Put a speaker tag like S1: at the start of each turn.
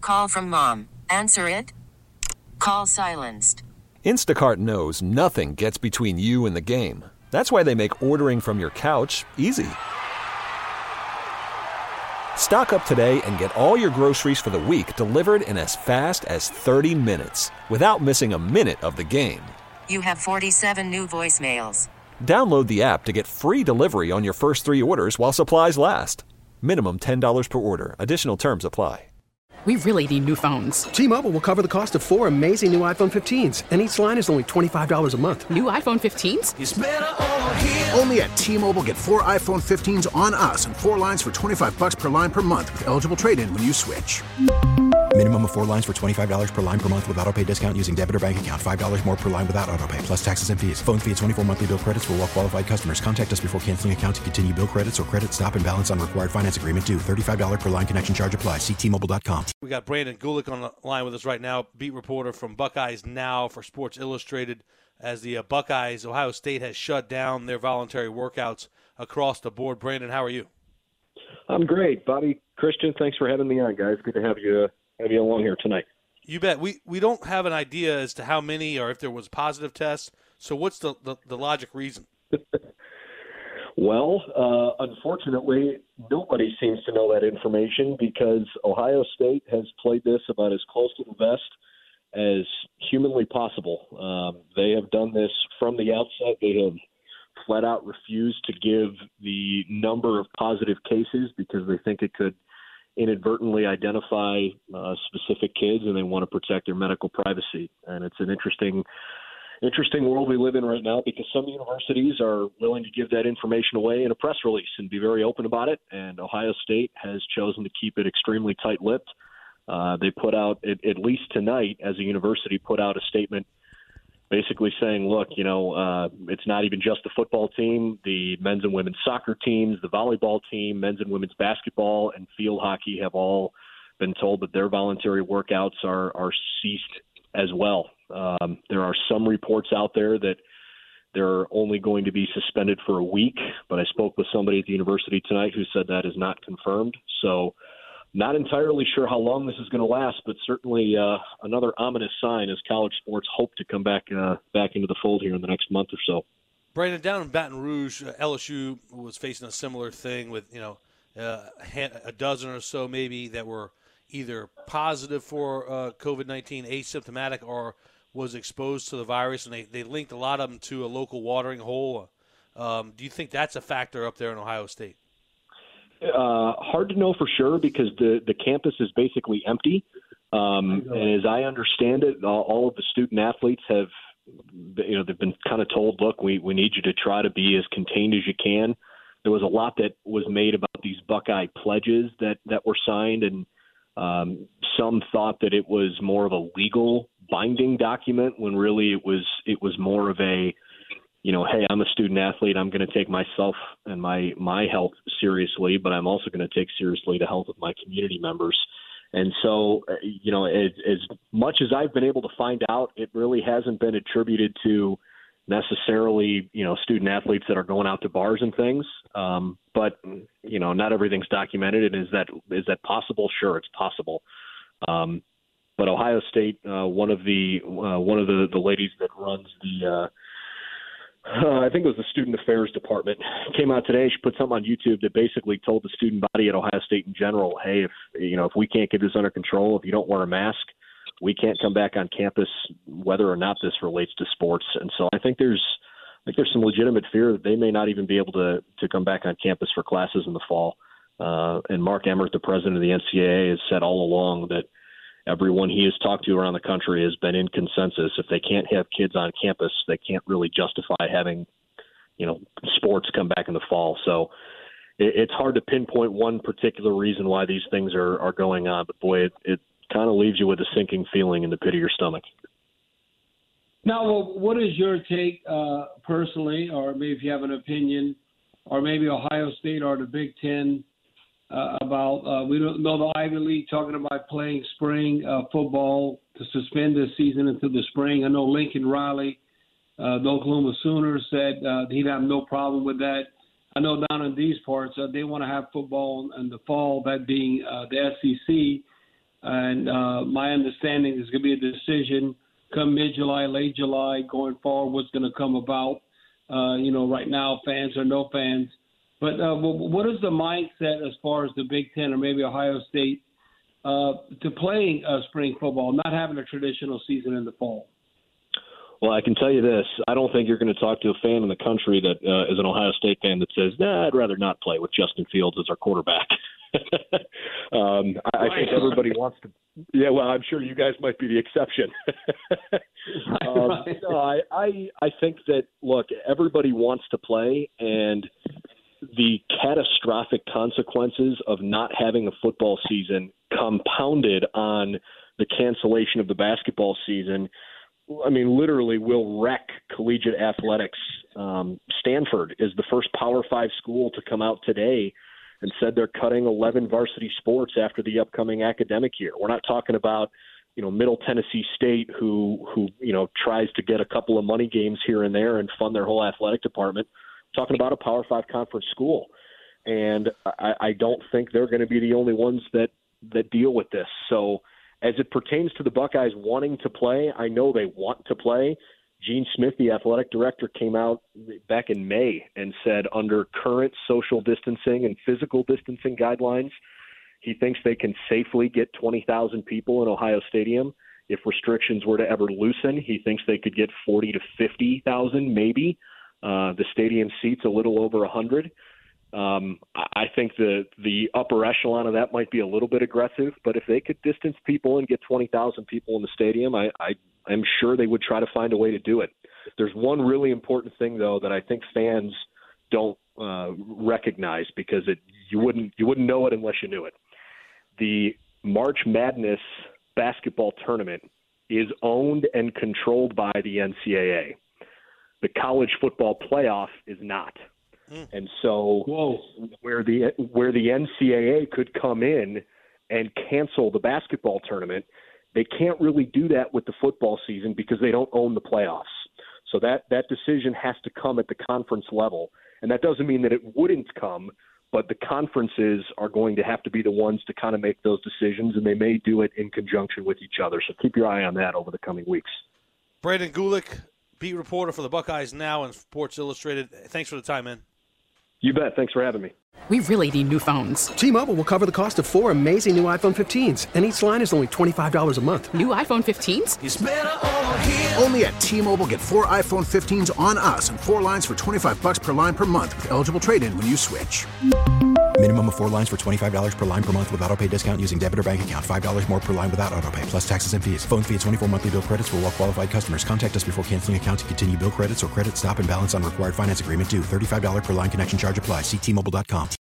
S1: Call from mom. Answer it. Call silenced.
S2: Instacart knows nothing gets between you and the game. That's why they make ordering from your couch easy. Stock up today and get all your groceries for the week delivered in as fast as 30 minutes without missing a minute of the game.
S1: You have 47 new voicemails.
S2: Download the app to get free delivery on your first 3 orders while supplies last. Minimum $10 per order. Additional terms apply.
S3: We really need new phones.
S4: T-Mobile will cover the cost of 4 amazing new iPhone 15s, and each line is only $25 a month.
S3: New iPhone 15s?
S5: It's better over here. Only at T-Mobile, get 4 iPhone 15s on us and 4 lines for $25 per line per month with eligible trade-in when you switch.
S6: Minimum of 4 lines for $25 per line per month with autopay discount using debit or bank account. $5 more per line without autopay, plus taxes and fees. Phone fee at 24 monthly bill credits for well-qualified customers. Contact us before canceling account to continue bill credits or credit stop and balance on required finance agreement due. $35 per line connection charge applies. See T-Mobile.com.
S7: We got Brandon Gulick on the line with us right now, beat reporter from Buckeyes Now for Sports Illustrated, as the Buckeyes, Ohio State has shut down their voluntary workouts across the board. Brandon, how are you?
S8: I'm great. Bobby, Christian, thanks for having me on, guys. Good to have you along here tonight.
S7: You bet. We don't have an idea as to how many or if there was positive tests. So what's the logic reason?
S8: Well, unfortunately, nobody seems to know that information because Ohio State has played this about as close to the vest as humanly possible. They have done this from the outset. They have flat out refused to give the number of positive cases because they think it could inadvertently identify specific kids, and they want to protect their medical privacy. And it's an interesting world we live in right now because some universities are willing to give that information away in a press release and be very open about it. And Ohio State has chosen to keep it extremely tight-lipped. They put out, at least tonight, as a university, put out a statement basically saying, look, it's not even just the football team. The men's and women's soccer teams, the volleyball team, men's and women's basketball, and field hockey have all been told that their voluntary workouts are ceased as well. There are some reports out there that they're only going to be suspended for a week, but I spoke with somebody at the university tonight who said that is not confirmed. So not entirely sure how long this is going to last, but certainly another ominous sign as college sports hope to come back into the fold here in the next month or so.
S7: Brandon, down in Baton Rouge, LSU was facing a similar thing with a dozen or so maybe that were either positive for COVID-19, asymptomatic, or was exposed to the virus, and they linked a lot of them to a local watering hole. Do you think that's a factor up there in Ohio State?
S8: Hard to know for sure because the campus is basically empty. And as I understand it, all of the student athletes have, they've been kind of told, look, we need you to try to be as contained as you can. There was a lot that was made about these Buckeye pledges that were signed, and some thought that it was more of a legal binding document when really it was more of a, hey, I'm a student athlete. I'm going to take myself and my health seriously, but I'm also going to take seriously the health of my community members. And so, as much as I've been able to find out, it really hasn't been attributed to necessarily, student athletes that are going out to bars and things. But not everything's documented. And is that possible? Sure, it's possible. But Ohio State, one of the ladies that runs the I think it was the Student Affairs Department, came out today. She put something on YouTube that basically told the student body at Ohio State in general, hey, if we can't get this under control, if you don't wear a mask, we can't come back on campus, whether or not this relates to sports. And so I think there's some legitimate fear that they may not even be able to come back on campus for classes in the fall. And Mark Emmert, the president of the NCAA, has said all along that everyone he has talked to around the country has been in consensus. If they can't have kids on campus, they can't really justify having, sports come back in the fall. So it's hard to pinpoint one particular reason why these things are going on. But, boy, it kind of leaves you with a sinking feeling in the pit of your stomach.
S9: Now, what is your take personally, or maybe if you have an opinion, or maybe Ohio State or the Big Ten, about we don't know the Ivy League talking about playing spring football to suspend this season until the spring. I know Lincoln Riley, the Oklahoma Sooners, said he'd have no problem with that. I know down in these parts they want to have football in the fall, that being the SEC. And my understanding is going to be a decision come mid-July, late July, going forward, what's going to come about. Right now, fans or no fans. But what is the mindset as far as the Big Ten or maybe Ohio State to playing spring football, not having a traditional season in the fall?
S8: Well, I can tell you this. I don't think you're going to talk to a fan in the country that is an Ohio State fan that says, I'd rather not play with Justin Fields as our quarterback. I think everybody wants to. Yeah, well, I'm sure you guys might be the exception. No, I think that, look, everybody wants to play, and the catastrophic consequences of not having a football season compounded on the cancellation of the basketball season, I mean, literally will wreck collegiate athletics. Stanford is the first Power 5 school to come out today and said they're cutting 11 varsity sports after the upcoming academic year. We're not talking about, Middle Tennessee State who tries to get a couple of money games here and there and fund their whole athletic department. We're talking about a Power 5 conference school. And I don't think they're going to be the only ones that deal with this. So as it pertains to the Buckeyes wanting to play, I know they want to play. Gene Smith, the athletic director, came out back in May and said under current social distancing and physical distancing guidelines, he thinks they can safely get 20,000 people in Ohio Stadium. If restrictions were to ever loosen, he thinks they could get 40 to 50,000 maybe. The stadium seats a little over 100. I think the upper echelon of that might be a little bit aggressive, but if they could distance people and get 20,000 people in the stadium, I'm sure they would try to find a way to do it. There's one really important thing, though, that I think fans don't recognize because you wouldn't know it unless you knew it. The March Madness basketball tournament is owned and controlled by the NCAA. The college football playoff is not. And so where the NCAA could come in and cancel the basketball tournament, they can't really do that with the football season because they don't own the playoffs. So that decision has to come at the conference level. And that doesn't mean that it wouldn't come, but the conferences are going to have to be the ones to kind of make those decisions, and they may do it in conjunction with each other. So keep your eye on that over the coming weeks.
S7: Brandon Gulick, beat reporter for the Buckeyes Now and Sports Illustrated. Thanks for the time, man.
S8: You bet. Thanks for having me.
S3: We really need new phones.
S4: T-Mobile will cover the cost of 4 amazing new iPhone 15s, and each line is only $25 a month.
S3: New iPhone 15s?
S5: It's better over here. Only at T-Mobile, get 4 iPhone 15s on us and 4 lines for $25 per line per month with eligible trade-in when you switch.
S6: Minimum of 4 lines for $25 per line per month with autopay discount using debit or bank account. $5 more per line without autopay, plus taxes and fees. Phone fee at 24 monthly bill credits for well-qualified customers. Contact us before canceling account to continue bill credits or credit stop and balance on required finance agreement due. $35 per line connection charge applies. See T-Mobile.com.